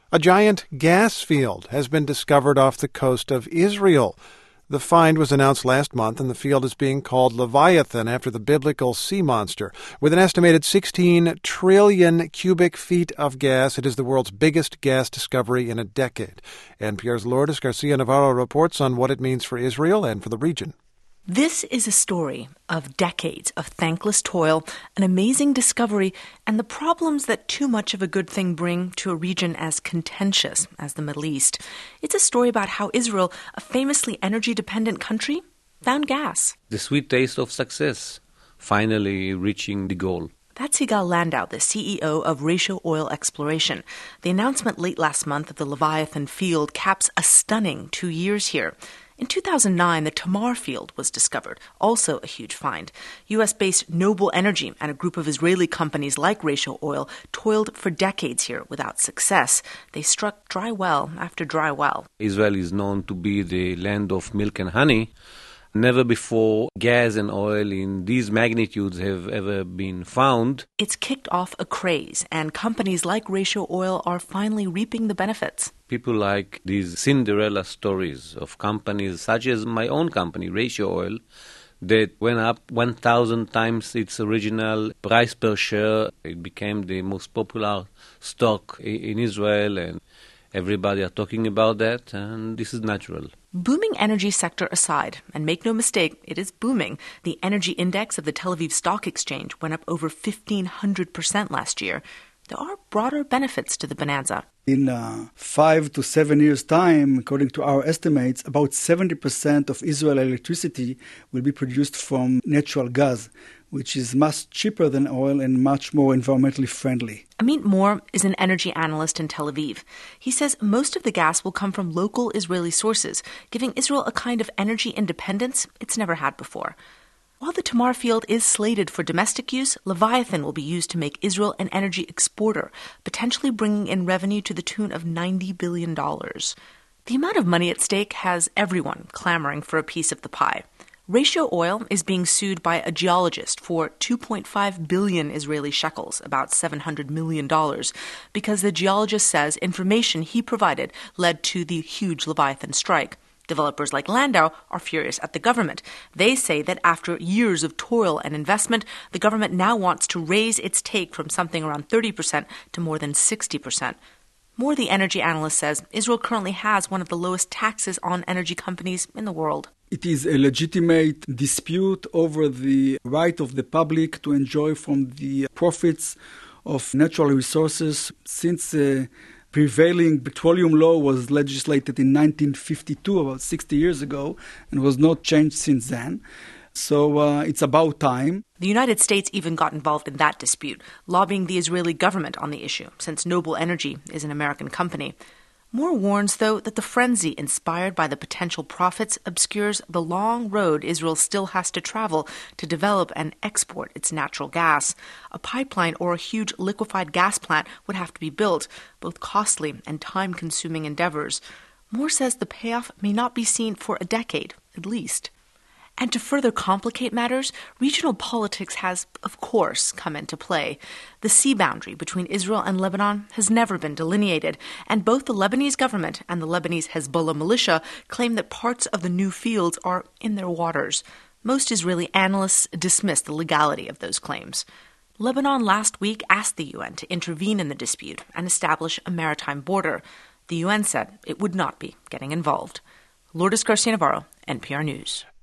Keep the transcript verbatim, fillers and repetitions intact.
A giant gas field has been discovered off the coast of Israel. The find was announced last month, and the field is being called Leviathan after the biblical sea monster. With an estimated sixteen trillion cubic feet of gas, it is the world's biggest gas discovery in a decade. N P R's Lourdes Garcia-Navarro reports on what it means for Israel and for the region. This is a story of decades of thankless toil, an amazing discovery, and the problems that too much of a good thing bring to a region as contentious as the Middle East. It's a story about how Israel, a famously energy-dependent country, found gas. The sweet taste of success, finally reaching the goal. That's Yigal Landau, the C E O of Ratio Oil Exploration. The announcement late last month of the Leviathan field caps a stunning two years here. In two thousand nine, the Tamar field was discovered, also a huge find. U S-based Noble Energy and a group of Israeli companies like Ratio Oil toiled for decades here without success. They struck dry well after dry well. Israel is known to be the land of milk and honey. Never before gas and oil in these magnitudes have ever been found. It's kicked off a craze, and companies like Ratio Oil are finally reaping the benefits. People like these Cinderella stories of companies such as my own company, Ratio Oil, that went up one thousand times its original price per share. It became the most popular stock in Israel, and everybody are talking about that, and this is natural. Booming energy sector aside, and make no mistake, it is booming. The energy index of the Tel Aviv Stock Exchange went up over fifteen hundred percent last year. There are broader benefits to the bonanza. In uh, five to seven years' time, according to our estimates, about seventy percent of Israel's electricity will be produced from natural gas, which is much cheaper than oil and much more environmentally friendly. Amit Mor is an energy analyst in Tel Aviv. He says most of the gas will come from local Israeli sources, giving Israel a kind of energy independence it's never had before. While the Tamar field is slated for domestic use, Leviathan will be used to make Israel an energy exporter, potentially bringing in revenue to the tune of ninety billion dollars. The amount of money at stake has everyone clamoring for a piece of the pie. Ratio Oil is being sued by a geologist for two point five billion Israeli shekels, about seven hundred million dollars, because the geologist says information he provided led to the huge Leviathan strike. Developers like Landau are furious at the government. They say that after years of toil and investment, the government now wants to raise its take from something around thirty percent to more than sixty percent. Mor, the energy analyst, says Israel currently has one of the lowest taxes on energy companies in the world. It is a legitimate dispute over the right of the public to enjoy from the profits of natural resources. Since uh, prevailing petroleum law was legislated in nineteen fifty-two, about sixty years ago, and was not changed since then. So uh, it's about time. The United States even got involved in that dispute, lobbying the Israeli government on the issue, since Noble Energy is an American company. Mor warns, though, that the frenzy inspired by the potential profits obscures the long road Israel still has to travel to develop and export its natural gas. A pipeline or a huge liquefied gas plant would have to be built, both costly and time-consuming endeavors. Mor says the payoff may not be seen for a decade, at least. And to further complicate matters, regional politics has, of course, come into play. The sea boundary between Israel and Lebanon has never been delineated, and both the Lebanese government and the Lebanese Hezbollah militia claim that parts of the new fields are in their waters. Most Israeli analysts dismiss the legality of those claims. Lebanon last week asked the U N to intervene in the dispute and establish a maritime border. The U N said it would not be getting involved. Lourdes Garcia-Navarro, N P R News.